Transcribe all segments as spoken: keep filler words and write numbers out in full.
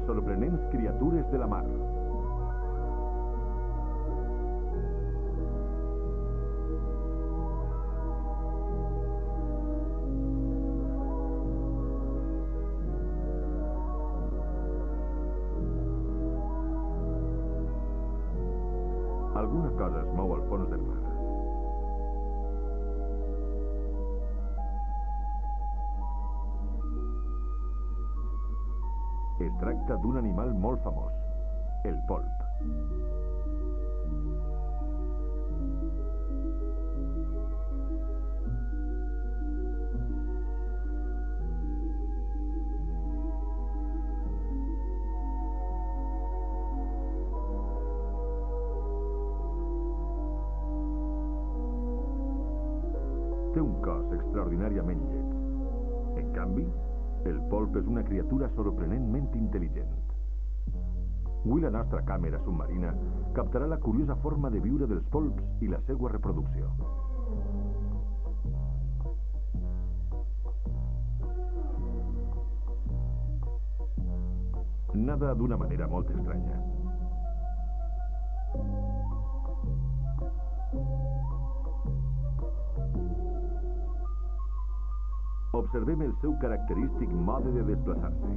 Les sorprenents criatures de la mar. Alguna cosa es mou al fons del mar. Es tracta d'un animal molt famós, el polp. Té un cos extraordinàriament lleig. En canvi, el polp és una criatura sorprenentment intel·ligent. Avui la nostra càmera submarina captarà la curiosa forma de viure dels polps i la seva reproducció. Nada d'una manera molt estranya. Observem el seu característic mode de desplaçar-se.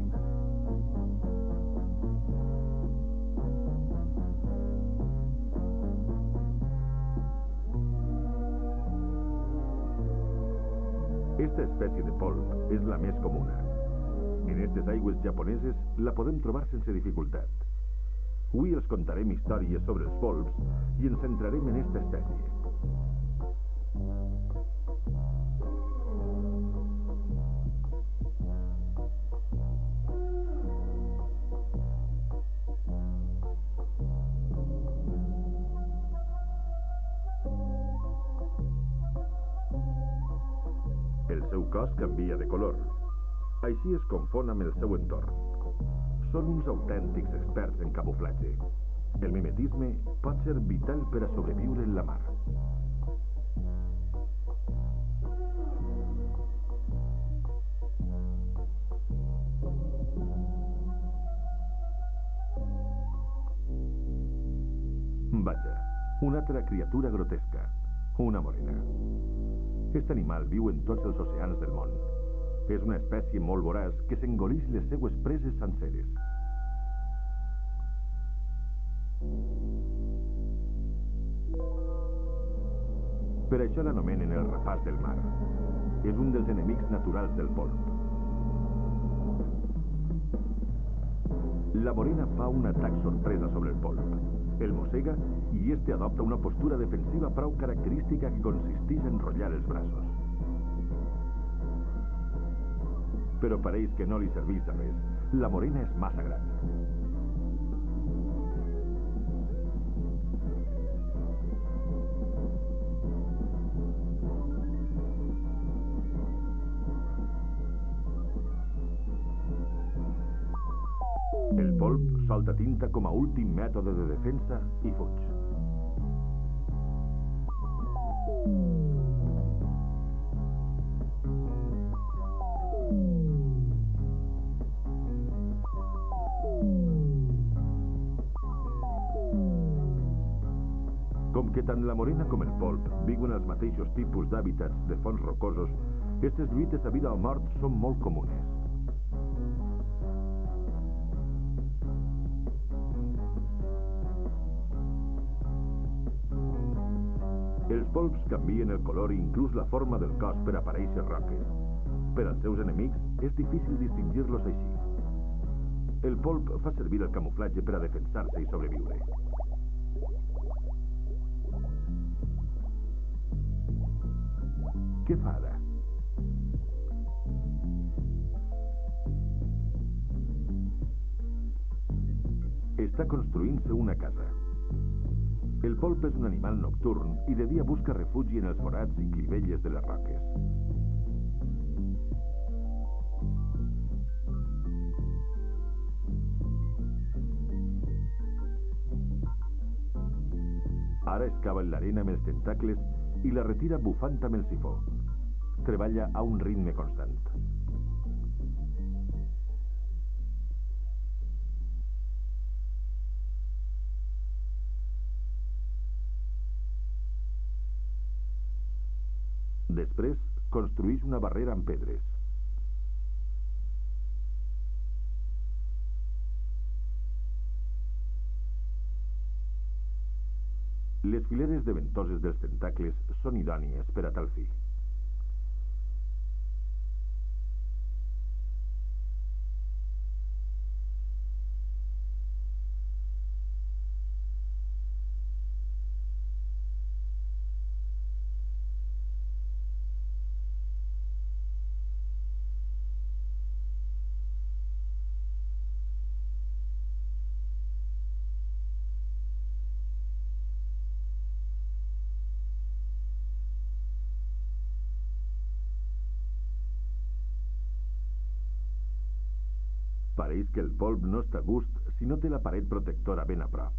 Esta espècie de polp és la més comuna. En aquestes aigües japoneses la podem trobar sense dificultat. Avui els contarem històries sobre els polps i ens centrarem en esta espècie. El seu cos canvia de color. Així es confon amb el seu entorn. Són uns autèntics experts en camuflatge. El mimetisme pot ser vital per a sobreviure en la mar. Vaja, una altra criatura grotesca, una morena. Aquest animal viu en tots els oceans del món. És una espècie molt voraç que s'engoleix les seues preses senceres. Per això l'anomenen el rapàs del mar. És un dels enemics naturals del polp. La morena fa un atac sorpresa sobre el polp. El mossega i este adopta una postura defensiva prou característica que consisteix en enrotllar els braços. Però pareix que no li serveix de res. La morena és massa gran. El polp solta tinta com a últim mètode de defensa i fuig. Com que tant la morena com el polp viuen als mateixos tipus d'hàbitats de fons rocosos, aquestes lluites a vida o mort són molt comunes. Els polps canvien el color i inclús la forma del cos per aparèixer roques. Per als seus enemics és difícil distingir-los així. El polp fa servir el camuflatge per a defensar-se i sobreviure. Què fa ara? Està construint-se una casa. El polp és un animal nocturn i de dia busca refugi en els forats i clivelles de les roques. Ara excava en l'arena amb els tentacles i la retira bufant amb el sifó. Treballa a un ritme constant. Després, construïs una barrera amb pedres. Les fileres de ventoses dels tentacles són idònies per a tal fi. Pareix que el polp no està a gust si no té la paret protectora ben a prop.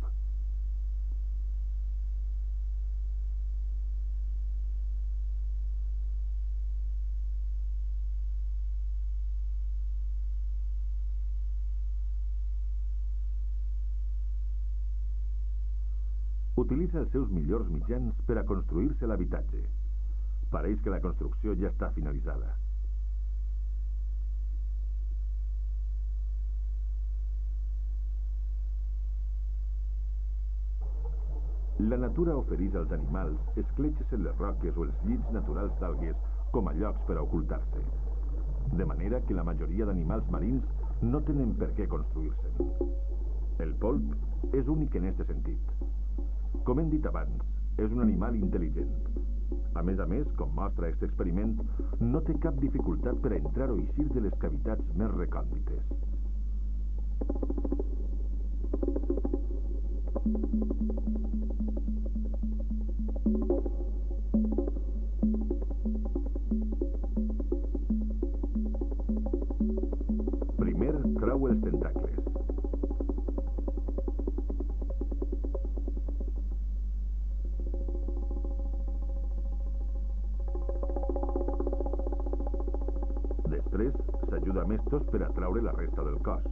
Utilitza els seus millors mitjans per a construir-se l'habitatge. Pareix que la construcció ja està finalitzada. La natura ofereix als animals escletxes en les roques o els llits naturals d'algues com a llocs per a ocultar-se. De manera que la majoria d'animals marins no tenen per què construir-se'n. El polp és únic en aquest sentit. Com hem dit abans, és un animal intel·ligent. A més a més, com mostra aquest experiment, no té cap dificultat per a entrar o eixir de les cavitats més recòndites. Primer, trau els tentacles. Després, s'ajuda amb estos per a traure la resta del cos.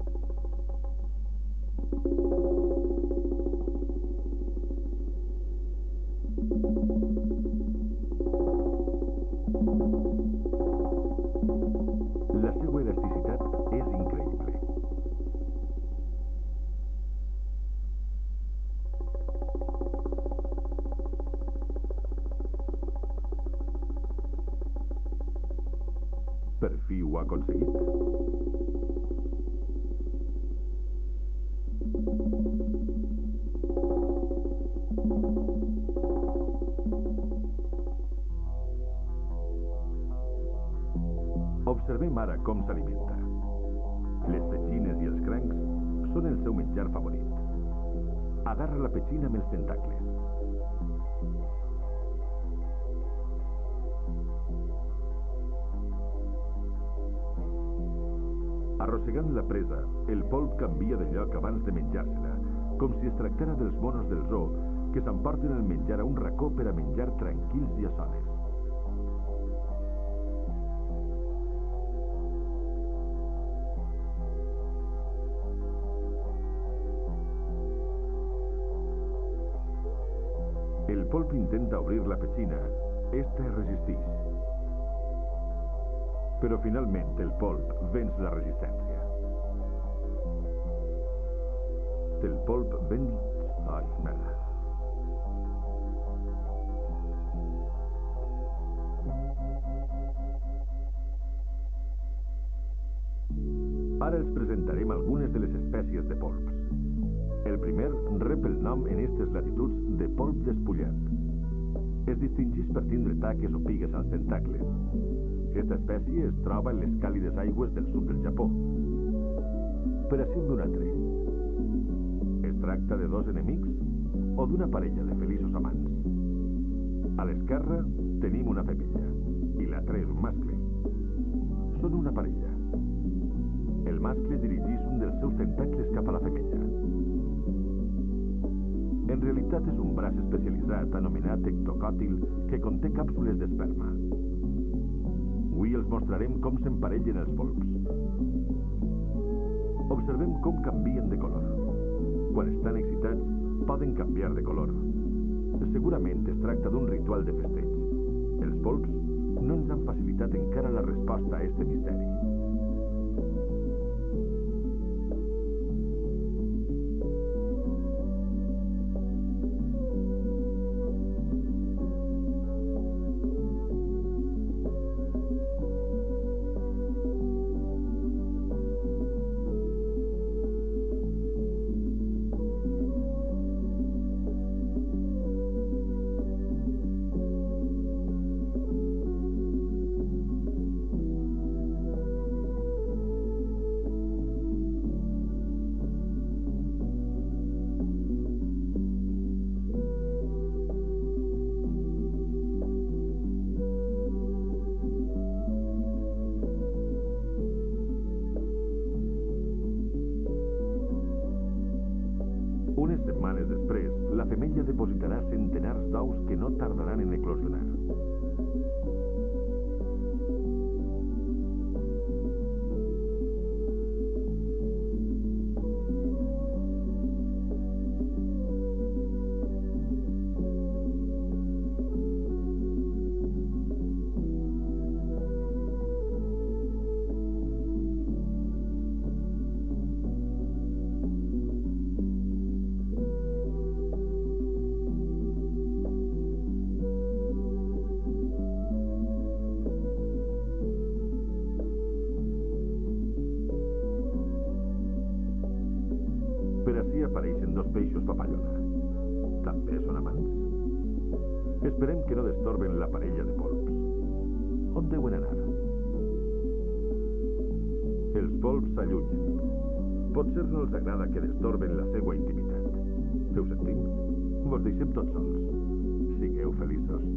La seva elasticitat és increïble. Per fi ho ha aconseguit. Observem ara com s'alimenta. Les petxines i els crancs són el seu menjar favorit. Agarra la petxina amb els tentacles. Arrossegant la presa, el polp canvia de lloc abans de menjar-se-la, com si es tractara dels monos del zoo que s'emporten el menjar a un racó per a menjar tranquils i a soles. El polp intenta obrir la petxina. Esta es resisteix. Però finalment el polp venç la resistència. El polp venç... Ai, merda. Ara els presentarem algunes de les espècies de polps. El primer rep el nom en aquestes latituds de polp despullat. Es distingeix per tindre taques o pigues als tentacles. Aquesta espècie es troba en les càlides aigües del sud del Japó. Per a ser d'un altre. Es tracta de dos enemics o d'una parella de feliços amants. A l'esquerra tenim una femella i l'altre és un mascle. Són una parella. El mascle dirigeix un dels seus tentacles cap a la femella. En realitat és un braç especialitzat anomenat ectocòtil que conté càpsules d'esperma. Avui els mostrarem com s'emparellen els polps. Observem com canvien de color. Quan estan excitats, poden canviar de color. Segurament es tracta d'un ritual de festeig. Els polps no ens han facilitat encara la resposta a este misteri. Unes setmanes després, la femella depositarà centenars d'ous que no tardaran en eclosionar. Per ací apareixen dos peixos papallona. També són amants? Esperem que no destorben la parella de polps. On deuen anar? Els polps s'allunyen. Potser no els agrada que destorben la seva intimitat. Ho sentim? Vos deixem tots sols. Sigueu feliços.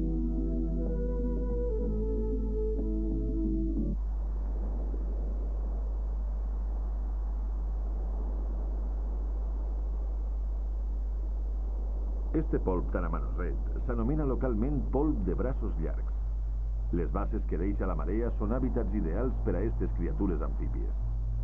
Este polp tan amanoset s'anomena localment polp de braços llargs. Les bases que deixa la marea són hàbitats ideals per a aquestes criatures amfíbies.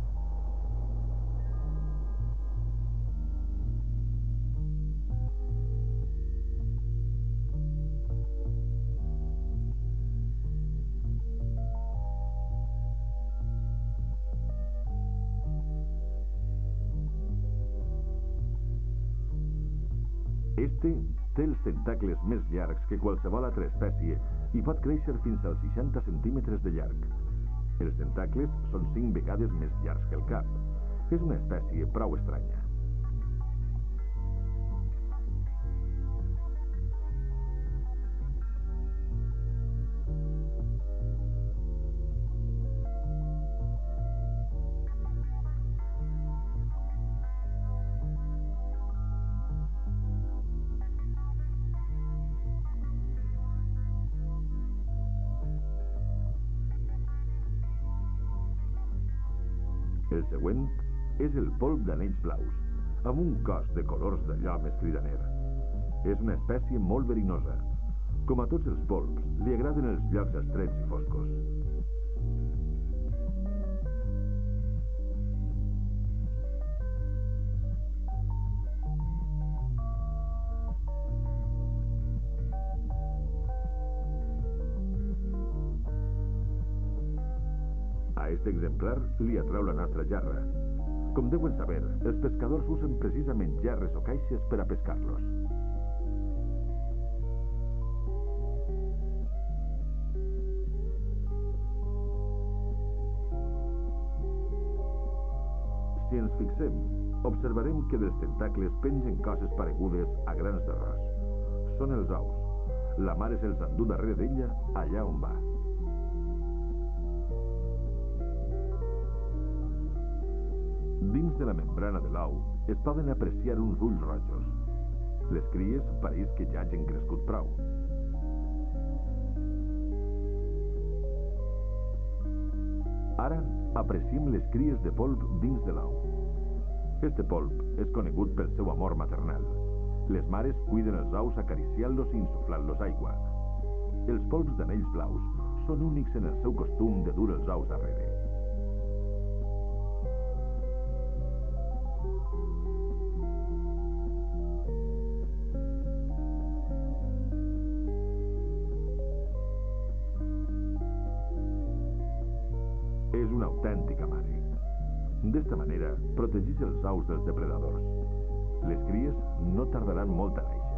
Este té els tentacles més llargs que qualsevol altra espècie i pot créixer fins als seixanta centímetres de llarg. Els tentacles són cinc vegades més llargs que el cap. És una espècie prou estranya. El següent és el polp d'anells blaus, amb un cos de colors d'allò més cridaner. És una espècie molt verinosa. Com a tots els polps, li agraden els llocs estrets i foscos. A aquest exemplar li atrau la nostra jarra. Com deuen saber, els pescadors usen precisament jarres o caixes per a pescar-los. Si ens fixem, observarem que dels tentacles pengen coses paregudes a grans d'arròs. Són els ous. La mare se'ls endú darrere d'ella allà on va. Dins de la membrana de l'ou es poden apreciar uns ulls rojos. Les cries pareix que ja hagin crescut prou. Ara apreciem les cries de polp dins de l'ou. Este polp és conegut pel seu amor maternal. Les mares cuiden els ous acariciant-los i insuflant-los aigua. Els polps d'anells blaus són únics en el seu costum de dur els ous darrere. D'esta manera, protegeix els ous dels depredadors. Les cries no tardaran molt a néixer.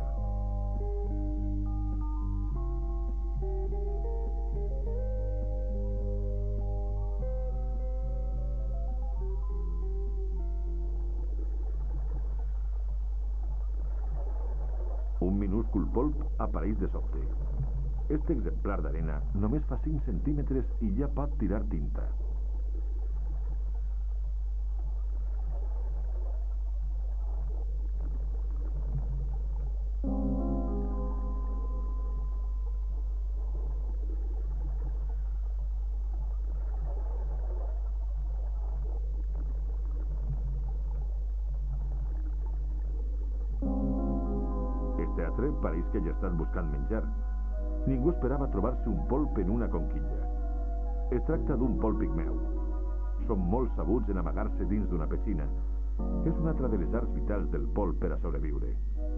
Un minúscul polp apareix de sobte. Este exemplar d'arena només fa cinc centímetres i ja pot tirar tinta. Este altre pareix que ja ha estat buscant menjar. Ningú esperava trobar-se un polp en una conquilla. Es tracta d'un polp pigmeu. Són molt sabuts en amagar-se dins d'una petxina. És una altra de les arts vitals del polp per a sobreviure.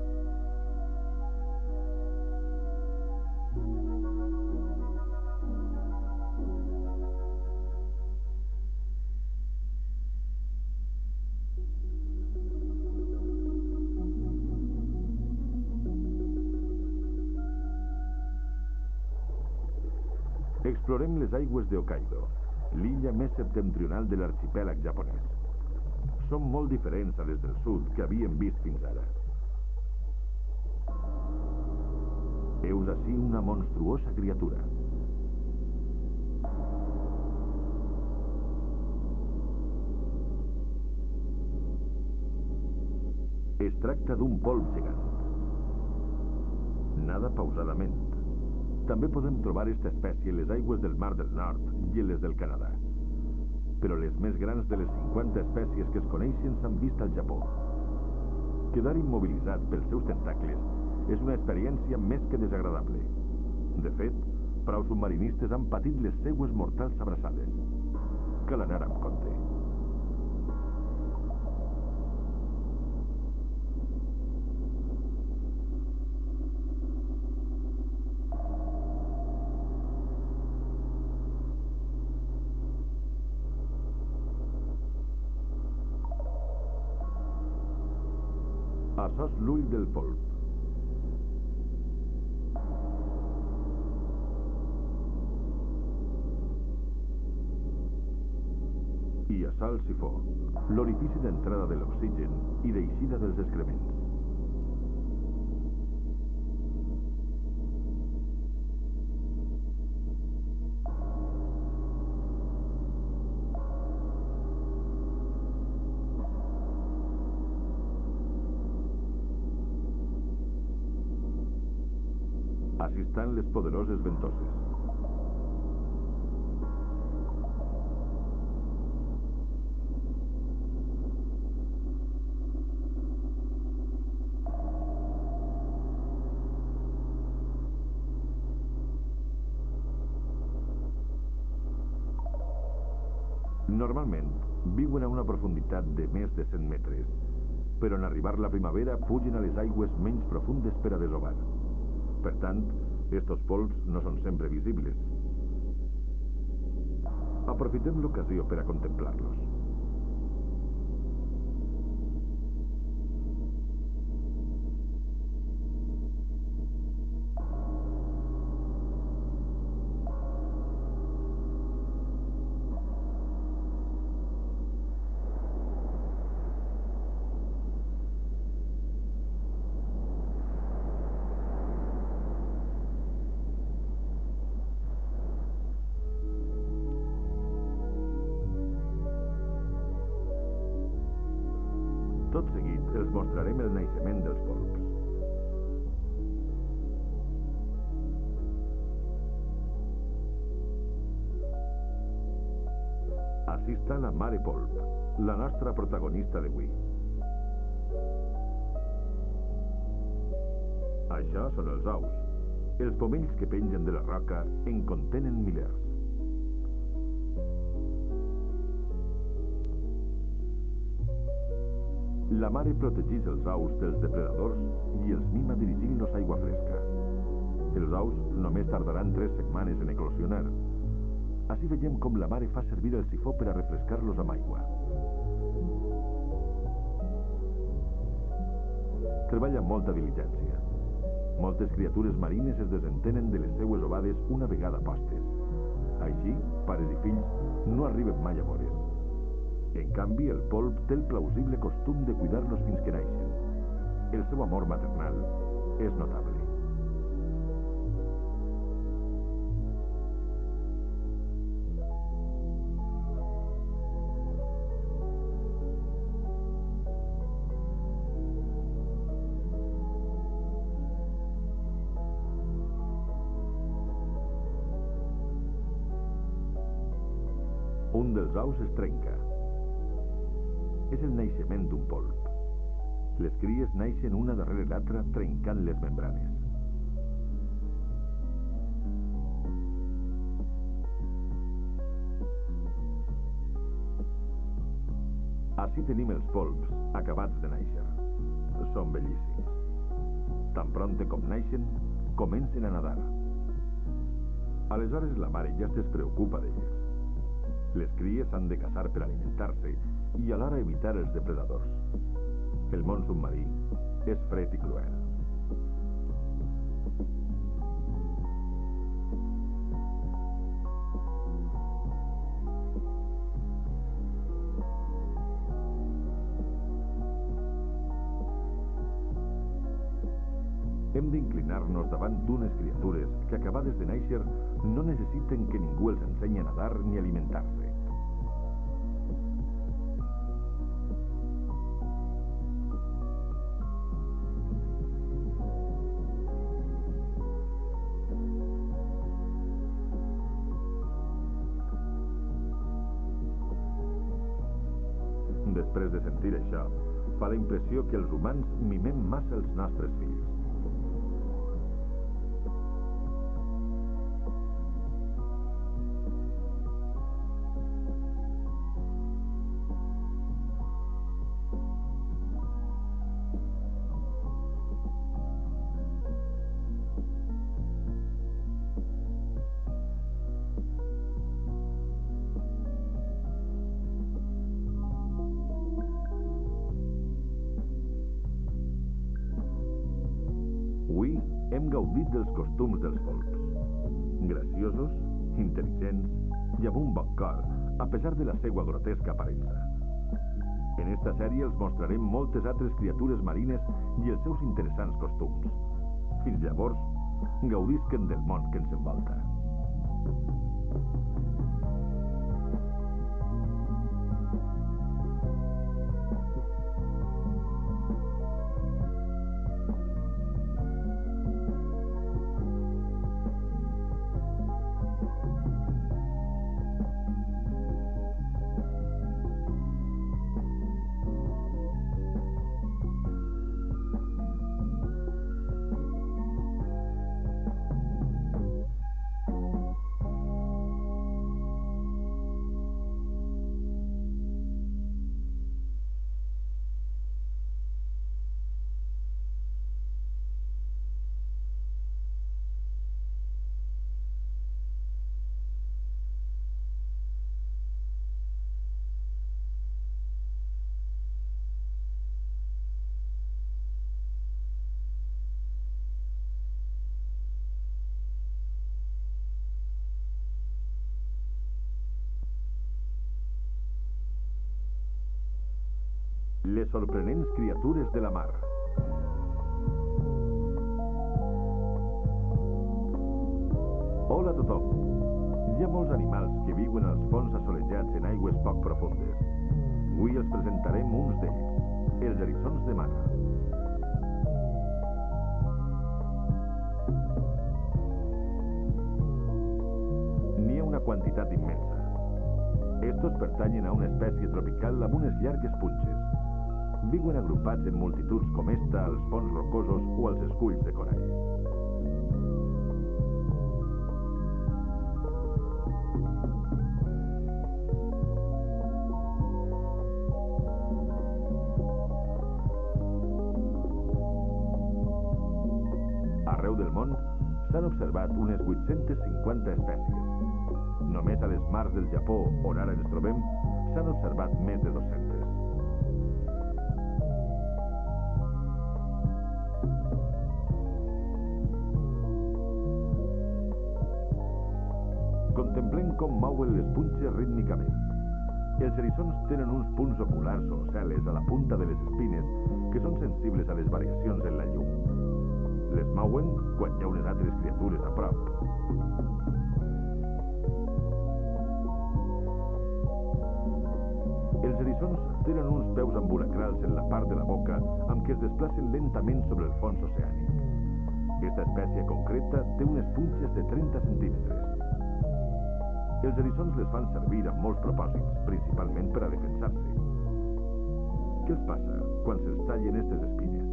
Explorem les aigües de Hokkaido, l'illa més septentrional de l'arxipèlag japonès. Són molt diferents a les del sud que havíem vist fins ara. Heus ací una monstruosa criatura. Es tracta d'un polp gegant. Nada pausadament. També podem trobar aquesta espècie en les aigües del Mar del Nord i en les del Canadà. Però les més grans de les cinquanta espècies que es coneixen s'han vist al Japó. Quedar immobilitzat pels seus tentacles és una experiència més que desagradable. De fet, prou submarinistes han patit les seues mortals abraçades. Cal anar amb compte. Açò és l'ull del polp. I açò el sifó, l'orifici d'entrada de l'oxigen i d'eixida dels excrements. Així estan les poderoses ventoses. Normalment, viuen a una profunditat de més de cent metres, però en arribar la primavera pugen a les aigües menys profundes per a desovar. Per tant, estos polps no són sempre visibles. Aprofitem l'ocasió per a contemplar-los. Tot seguit els mostrarem el naixement dels polps. Així està la mare polp, la nostra protagonista d'avui. Això són els ous. Els pomells que pengen de la roca en contenen milers. La mare protegeix els ous dels depredadors i els mima dirigint-los a aigua fresca. Els ous només tardaran tres setmanes en eclosionar. Així veiem com la mare fa servir el sifó per a refrescar-los amb aigua. treballa amb molta diligència. Moltes criatures marines es desentenen de les seues ovades una vegada postes. Així, pares i fills no arriben mai a veure's. En canvi, el polp té el plausible costum de cuidar-los fins que naixen. El seu amor maternal és notable. Un dels ous es trenca. És el naixement d'un polp. Les cries naixen una darrere l'altra trencant les membranes. Així tenim els polps acabats de néixer. Són bellíssims. Tan prompte com naixen, comencen a nadar. Aleshores la mare ja es despreocupa d'elles. Les cries han de caçar per alimentar-se i alhora evitar els depredadors. El món submarí és fred i cruel. Hem d'inclinar-nos davant d'unes criatures que, acabades de néixer, no necessiten que ningú els ensenyi a nadar ni a alimentar-se. Després de sentir això, fa la impressió que els humans mimem massa els nostres fills. Avui hem gaudit dels costums dels polps. Graciosos, intel·ligents i amb un bon cor, a pesar de la seva grotesca aparença. En esta sèrie els mostrarem moltes altres criatures marines i els seus interessants costums. Fins llavors, gaudisquen del món que ens envolta. Les sorprenents criatures de la mar. Hola a tothom. Hi ha molts animals que viuen als fons assolellats en aigües poc profundes. Avui els presentarem uns d'ells, els eriçons de mar. N'hi ha una quantitat immensa. Estos pertanyen a una espècie tropical amb unes llargues punxes. Viuen agrupats en multituds com esta als fons rocosos o als esculls de corall. Arreu del món s'han observat unes vuit-centes cinquanta espècies. Només a les mars del Japó, on ara ens trobem, s'han observat més de dues-centes. com mouen les punxes rítmicament. Els eriçons tenen uns punts oculars o ocel·les a la punta de les espines que són sensibles a les variacions en la llum. Les mouen quan hi ha unes altres criatures a prop. Els eriçons tenen uns peus ambulacrals en la part de la boca amb què es desplacen lentament sobre el fons oceànic. Aquesta espècie concreta té unes punxes de trenta centímetres. Els eriçons les fan servir amb molts propòsits, principalment per a defensar-se. Què els passa quan se'ls tallen aquestes espines?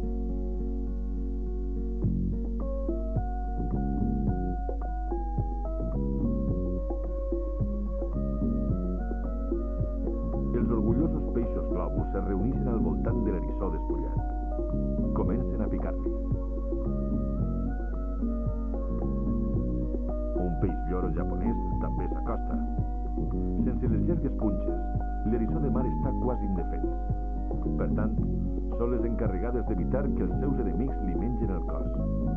Els orgullosos peixos globus es reuneixen al voltant de l'eriçó despullat. Comencen a picar-li. Un peix lloro japonès també s'acosta. Sense les llargues punxes, l'eriçó de mar està quasi indefens. Per tant, són les encarregades d'evitar que els seus enemics li mengen el cos.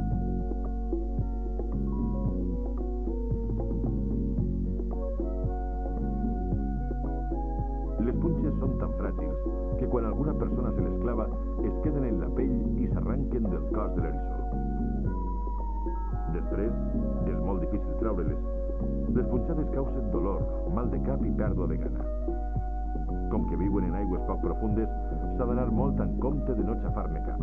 Les punxes són tan fràgils que quan alguna persona se les clava es queden en la pell i s'arranquen del cos de l'eriçó. Després, és molt difícil treure-les. Les punxades causen dolor, mal de cap i pèrdua de gana. Com que viuen en aigües poc profundes, s'ha d'anar molt en compte de no xafar-ne cap.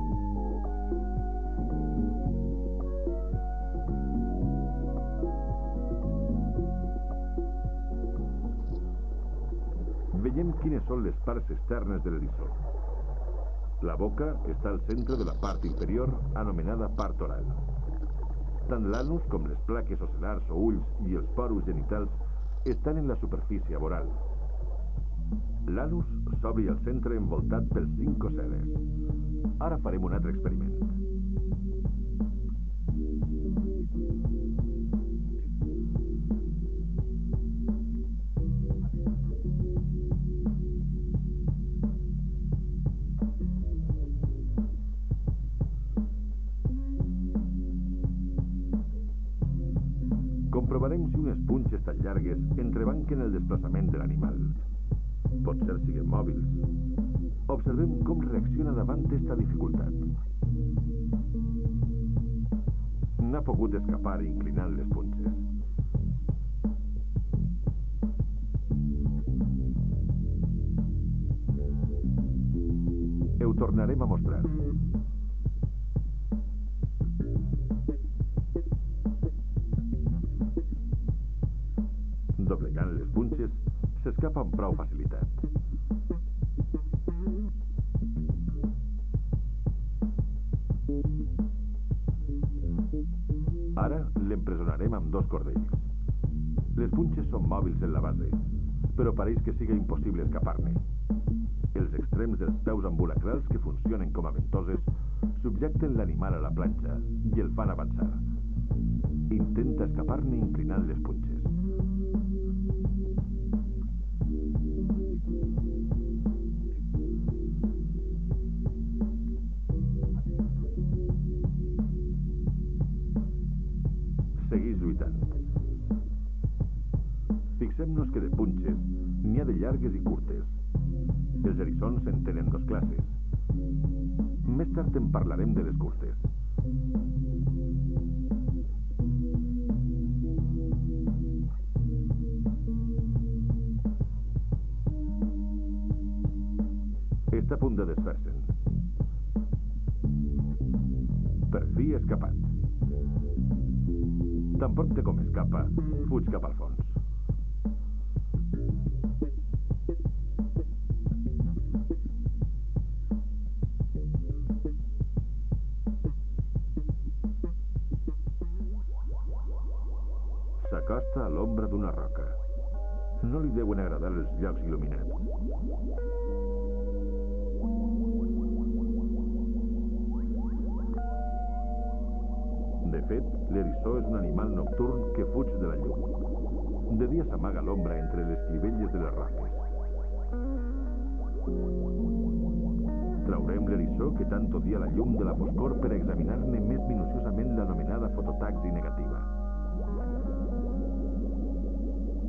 Veiem quines són les parts externes de l'eriçó. La boca està al centre de la part inferior, anomenada part oral. Tant l'anus com les plaques ocel·lars o ulls i els porus genitals estan en la superfície voral. L'anus s'obri al centre envoltat pels cinc ocel·les. Ara farem un altre experiment. Comprovarem si unes punxes tan llargues entrebanquen el desplaçament de l'animal. Potser siguin mòbils. Observem com reacciona davant d'esta dificultat. N'ha pogut escapar inclinant les punxes. Ho tornarem a mostrar. Doblegant les punxes, s'escapa amb prou facilitat. Ara l'empresonarem amb dos cordells. Les punxes són mòbils en la base, però pareix que siga impossible escapar-ne. Els extrems dels peus ambulacrals, que funcionen com a ventoses, subjecten l'animal a la planxa i el fan avançar. Intenta escapar-ne inclinant les punxes. Segueix lluitant. Fixem-nos que de punxes n'hi ha de llargues i curtes. Els eriçons en tenen dos classes. Més tard en parlarem de les curtes. Està a punt de desfer-se'n. Per fi ha escapat. Tan prompte com escapa, fuig cap al fons. S'acosta a l'ombra d'una roca. No li deuen agradar els llocs il·luminats. De fet, l'eriçó és un animal nocturn que fuig de la llum. De dia s'amaga a l'ombra entre les clivelles de les roques. Traurem l'eriçó que tant odia la llum de la foscor per examinar-ne més minuciosament l'anomenada fototaxi negativa.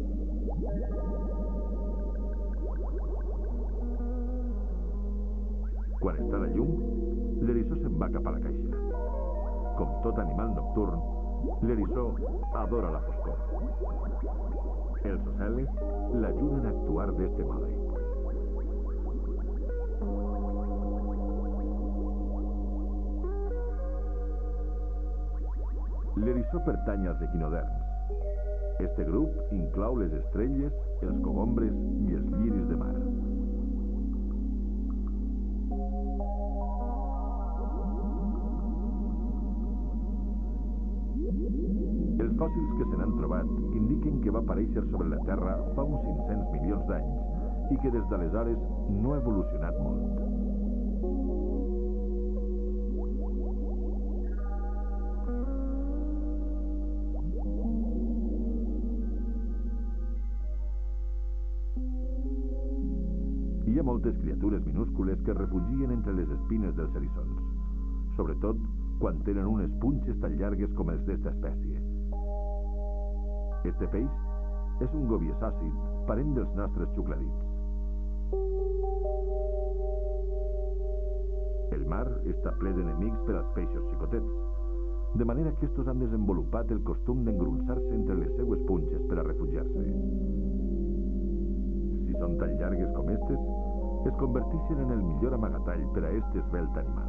Quan està la llum, l'eriçó se'n va cap a la caixa. Com tot animal nocturn, l'eriçó adora la foscor. Els oceles l'ajuden a actuar d'este mode. L'eriçó pertany als equinoderms. Este grup inclou les estrelles, els cogombres i els lliris de mar. Els fòssils que se n'han trobat indiquen que va aparèixer sobre la Terra fa uns cinc-cents milions d'anys i que des d'aleshores no ha evolucionat molt. Hi ha moltes criatures minúscules que es refugien entre les espines dels eriçons, sobretot quan tenen unes punxes tan llargues com els d'esta espècie. Este peix és un gobiesàcid, parent dels nostres xucladits. El mar està ple d'enemics per als peixos xicotets, de manera que estos han desenvolupat el costum d'engrunsar-se entre les seues punxes per a refugiar-se. Si són tan llargues com estes, es converteixen en el millor amagatall per a este esvelt animal.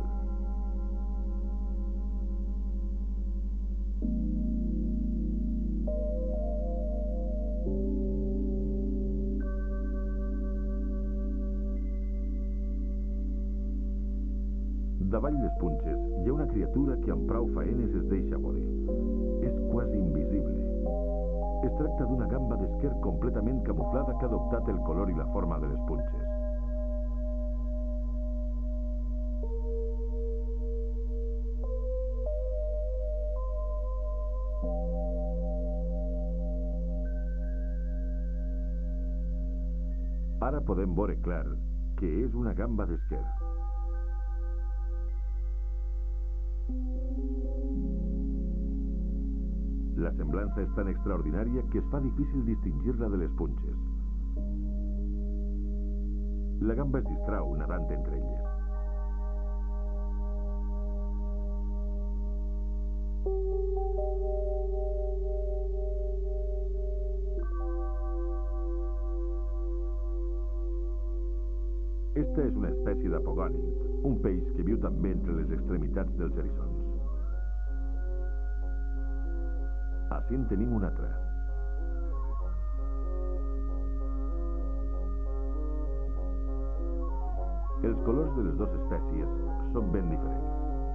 Davall les punxes hi ha una criatura que amb prou faenes es deixa veure. És quasi invisible. Es tracta d'una gamba d'esquer completament camuflada que ha adoptat el color i la forma de les punxes. Ara podem veure clar que és una gamba d'esquer. La semblança és tan extraordinària que es fa difícil distingir-la de les punxes. La gamba es distrau nedant entre elles. Esta és una espècie d'apogònid, un peix que viu també entre les extremitats dels eriçons. Ací en tenim un altre. Els colors de les dues espècies són ben diferents.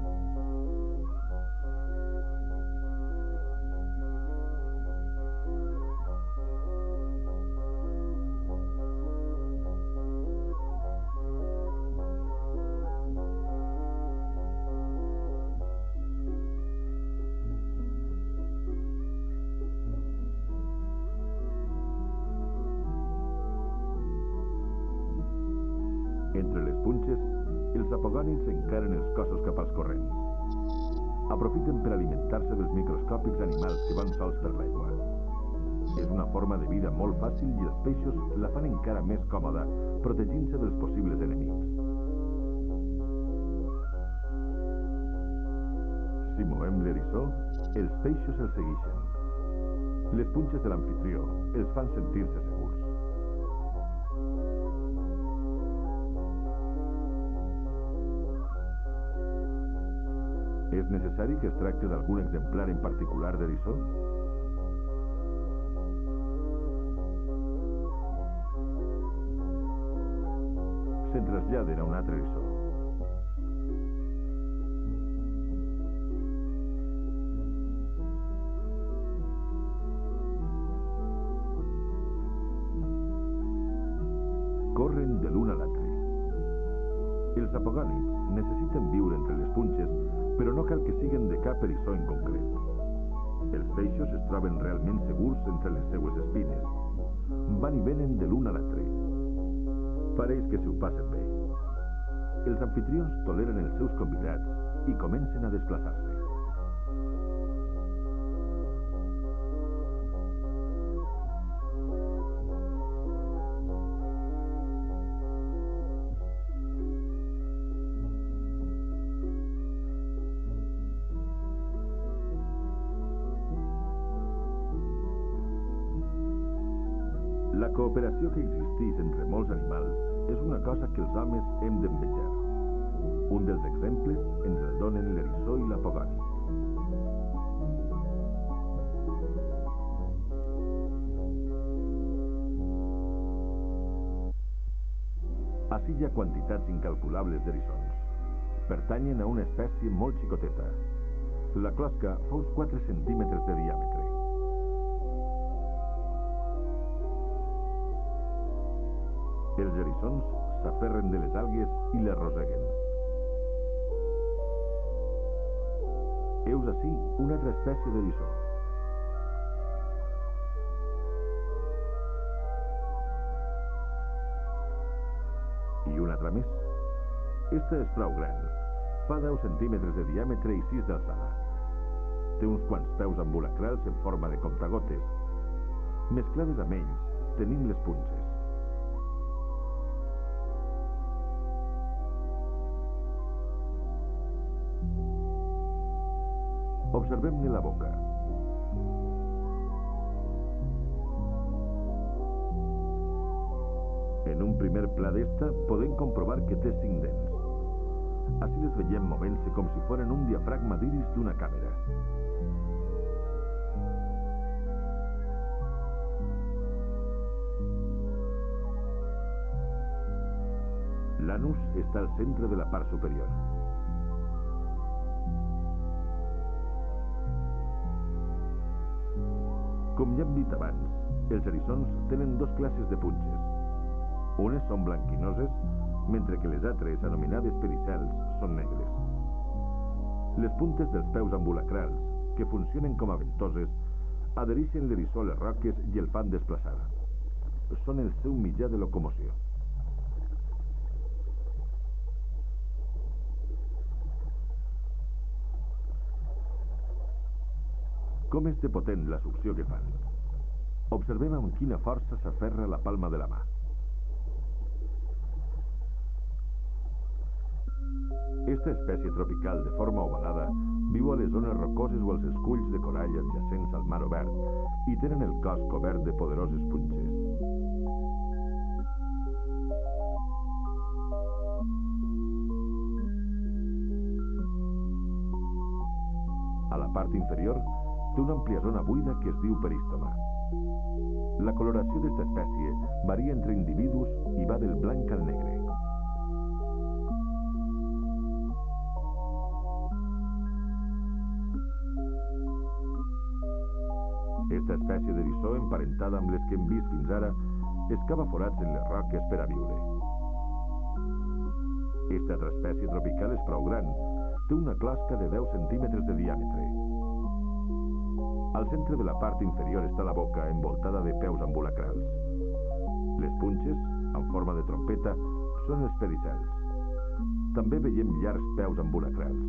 Entre les punxes, els apogònids encaren els cossos cap als corrents. Aprofiten per alimentar-se dels microscòpics animals que van sols per l'aigua. És una forma de vida molt fàcil i els peixos la fan encara més còmoda, protegint-se dels possibles enemics. Si movem l'eriçó, els peixos el segueixen. Les punxes de l'amfitrió els fan sentir-se segurs. És necessari que es tracti d'algun exemplar en particular d'eriçó? Se'n traslladen a un altre eriçó. Corren de l'un a l'altre. Els apogònids necessiten viure entre les punxes, però no cal que siguen de cap eriçó en concret. Els peixos es troben realment segurs entre les seues espines. Van i venen de l'un a l'altre. Pareix que s'ho passen bé. Els amfitrions toleren els seus convidats i comencen a desplaçar-se. La cooperació que existeix entre molts animals és una cosa que els homes hem d'envejar. Un dels exemples ens el donen l'eriçó i la pogònid. Ací hi ha quantitats incalculables d'eriçons. Pertanyen a una espècie molt xicoteta. La closca fa uns quatre centímetres de diàmetre. Els eriçons s'aferren de les algues i les roseguen. Heus ací una altra espècie d'eriçó. I una altra més. Esta és prou gran. Fa deu centímetres de diàmetre i sis d'alçada. Té uns quants peus ambulacrals en forma de comptagotes. Mesclades amb ells, tenim les punxes. Observem-ne la boca. En un primer pla d'esta podem comprovar que té cinc dents. Així les veiem movent-se com si foren un diafragma d'iris d'una càmera. L'anus està al centre de la part superior. Com ja hem dit abans, els eriçons tenen dos classes de punxes. Unes són blanquinoses, mentre que les altres, anomenades pedicels, són negres. Les puntes dels peus ambulacrals, que funcionen com a ventoses, adhereixen l'eriçó a les roques i el fan desplaçar. Són el seu mitjà de locomoció. Com és de potent la succió que fan? Observem amb quina força s'aferra la palma de la mà. Esta espècie tropical de forma ovalada viu a les zones rocoses o als esculls de corall adjacents al mar obert i tenen el cos cobert de poderoses punxes. A la part inferior té una àmplia zona buida que es diu perístoma. La coloració d'esta espècie varia entre individus i va del blanc al negre. Esta espècie d'eriçó, emparentada amb les que hem vist fins ara, excava forats en les roques per a viure. Esta altra espècie tropical és prou gran. Té una closca de deu centímetres de diàmetre. Al centre de la part inferior està la boca, envoltada de peus ambulacrals. Les punxes, en forma de trompeta, són els pedicels. També veiem llargs peus ambulacrals.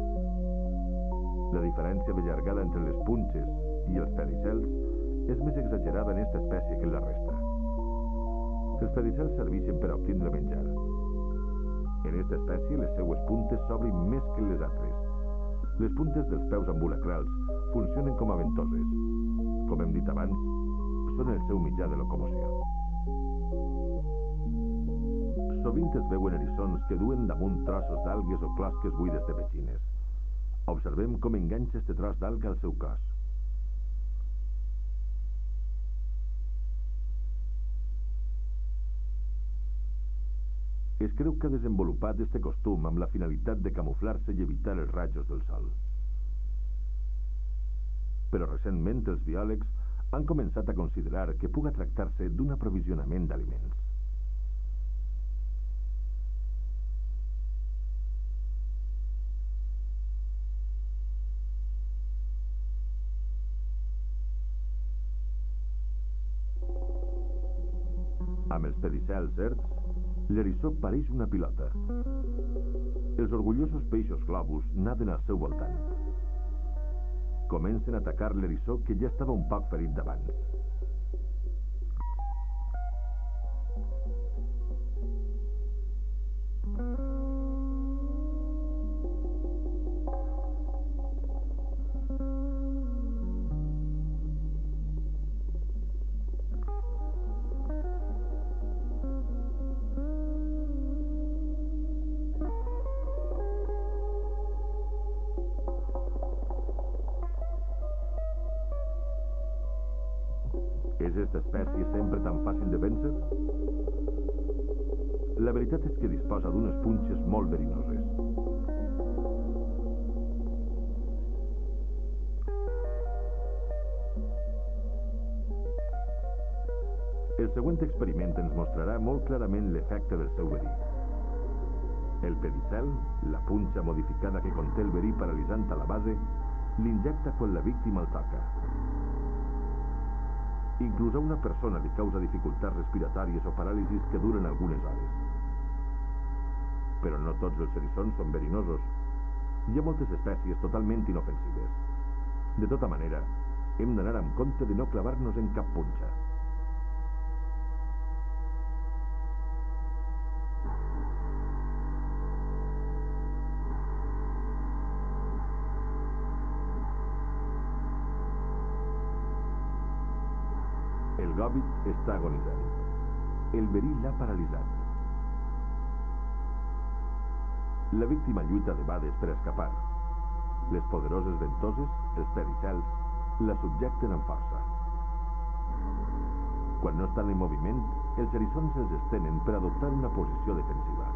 La diferència de llargada entre les punxes i els pedicels és més exagerada en aquesta espècie que en la resta. Els pedicels serveixen per a obtindre menjar. En aquesta espècie, les seues puntes s'obrin més que en les altres. Les puntes dels peus ambulacrals funcionen com a ventoses. Com hem dit abans, són el seu mitjà de locomoció. Sovint es veuen eriçons que duen damunt trossos d'algues o closques buides de petxines. Observem com enganxa este tros d'alga al seu cos. Es creu que ha desenvolupat este costum amb la finalitat de camuflar-se i evitar els rajos del sol. Però recentment els biòlegs han començat a considerar que puga tractar-se d'un aprovisionament d'aliments. Amb els pedicels erts, l'eriçó pareix una pilota. Els orgullosos peixos globus naden al seu voltant. Comencen a atacar l'eriçó que ja estava un poc ferit d'abans. aquesta espècie sempre tan fàcil de vèncer? La veritat és que disposa d'unes punxes molt verinoses. El següent experiment ens mostrarà molt clarament l'efecte del seu verí. El pedicel, la punxa modificada que conté el verí paralitzant a la base, l'injecta quan la víctima el toca. Inclús a una persona li causa dificultats respiratòries o paràlisis que duren algunes hores. Però no tots els eriçons són verinosos. Hi ha moltes espècies totalment inofensives. De tota manera, hem d'anar amb compte de no clavar-nos en cap punxa. El gòbit està agonitzant. El verí l'ha paralitzat. La víctima lluita de bades per escapar. Les poderoses ventoses, els pedicels, la subjecten amb força. Quan no estan en moviment, els eriçons els estenen per adoptar una posició defensiva.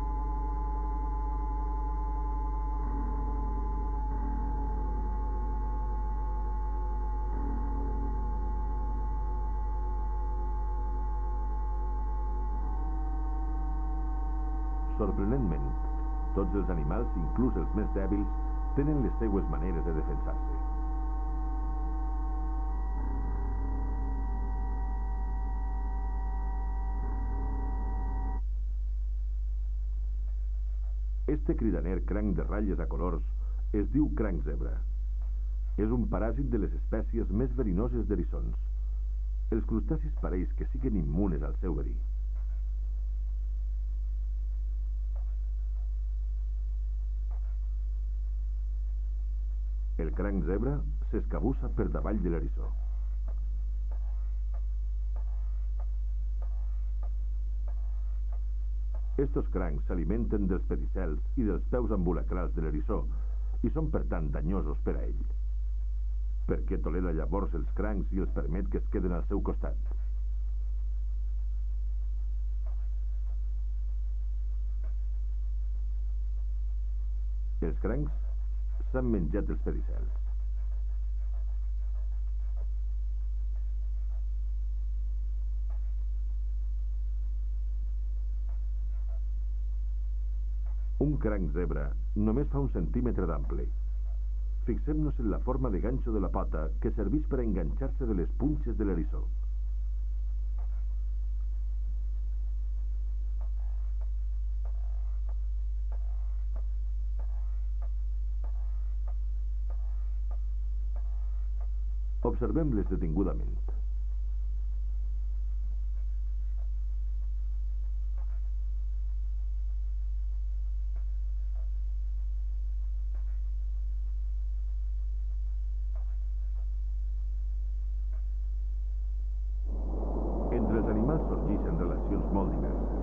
Sorprenentment, tots els animals, inclús els més dèbils, tenen les seues maneres de defensar-se. Este cridaner cranc de ratlles a colors es diu cranc zebra. És un paràsit de les espècies més verinoses d'eriçons. Els crustacis pareix que siguen immunes al seu verí. El cranc zebra s'escabussa per davall de l'eriçó. Estos crancs s'alimenten dels pedicels i dels peus ambulacrals de l'eriçó i són per tant danyosos per a ell. Per què tolera llavors els crancs i els permet que es queden al seu costat? Els crancs s'han menjat els pedicels. Un cranc zebra només fa un centímetre d'ample. Fixem-nos en la forma de ganxo de la pota que serveix per a enganxar-se de les punxes de l'eriçó. Observem-les detingudament. Entre els animals sorgeixen relacions molt diverses.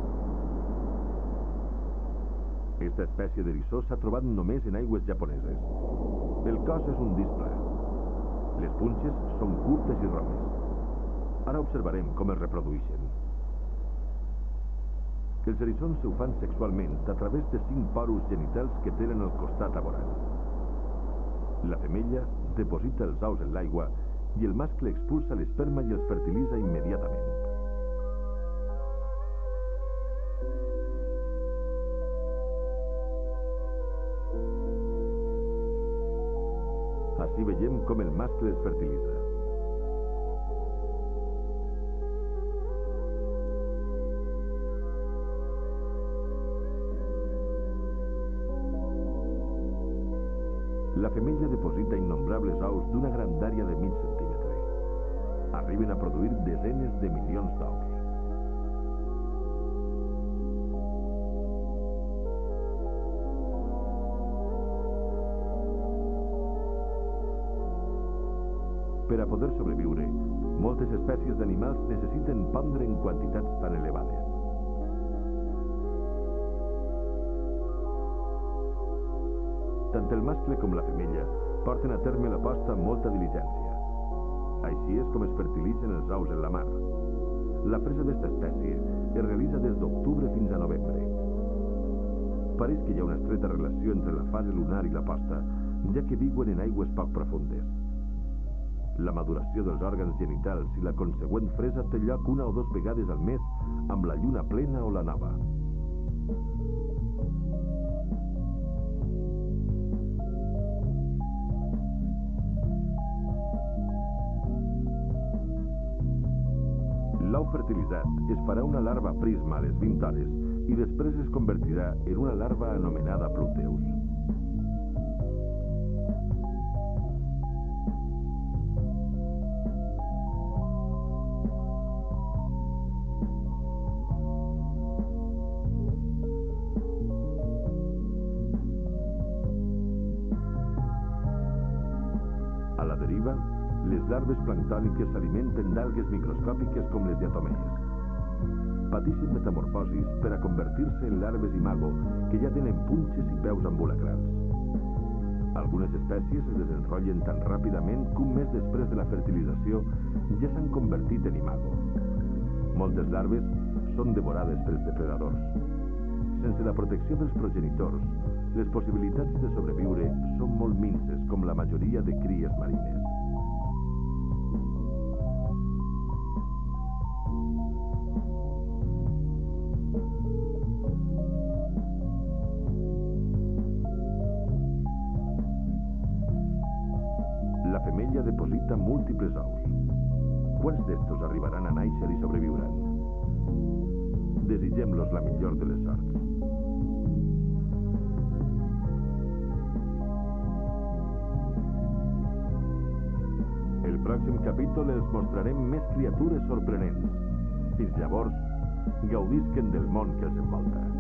Aquesta espècie d'eriçó s'ha trobat només en aigües japoneses. El cos és un disc pla. Les punxes són curtes i romes. Ara observarem com es reprodueixen. Els eriçons ho fan sexualment a través de cinc porus genitals que tenen al costat avorant. La femella deposita els ous en l'aigua i el mascle expulsa l'esperma i els fertilitza immediatament. Així veiem com el mascle es fertilitza. La femella deposita innombrables ous d'una grandària de mig centímetre. Arriben a produir desenes de milions d'ous. Per a poder sobreviure, moltes espècies d'animals necessiten pondre en quantitats tan elevades. Tant el mascle com la femella porten a terme la posta amb molta diligència. Així és com es fertilitzen els ous en la mar. La fresa d'esta espècie es realitza des d'octubre fins a novembre. Pareix que hi ha una estreta relació entre la fase lunar i la posta, ja que viuen en aigües poc profundes. La maduració dels òrgans genitals i la consegüent fresa té lloc una o dues vegades al mes amb la lluna plena o la nova. L'ou fertilitzat es farà una larva prisma a les vint hores i després es convertirà en una larva anomenada Pluteus. A la deriva, les larves planctòniques s'alimenten d'algues microscòpiques com les diatomees. Pateixen metamorfosis per a convertir-se en larves imago que ja tenen punxes i peus ambulacrals. Algunes espècies es desenrotllen tan ràpidament que un mes després de la fertilització ja s'han convertit en imago. Moltes larves són devorades pels depredadors. Sense la protecció dels progenitors, les possibilitats de sobreviure són molt minses, com la majoria de cries marines. La femella deposita múltiples ous. Quants d'estos arribaran a nàixer i sobreviuran? Desitgem-los la millor de les sorts. El pròxim capítol els mostrarem més criatures sorprenents. Fins llavors, gaudisquen del món que els envolta.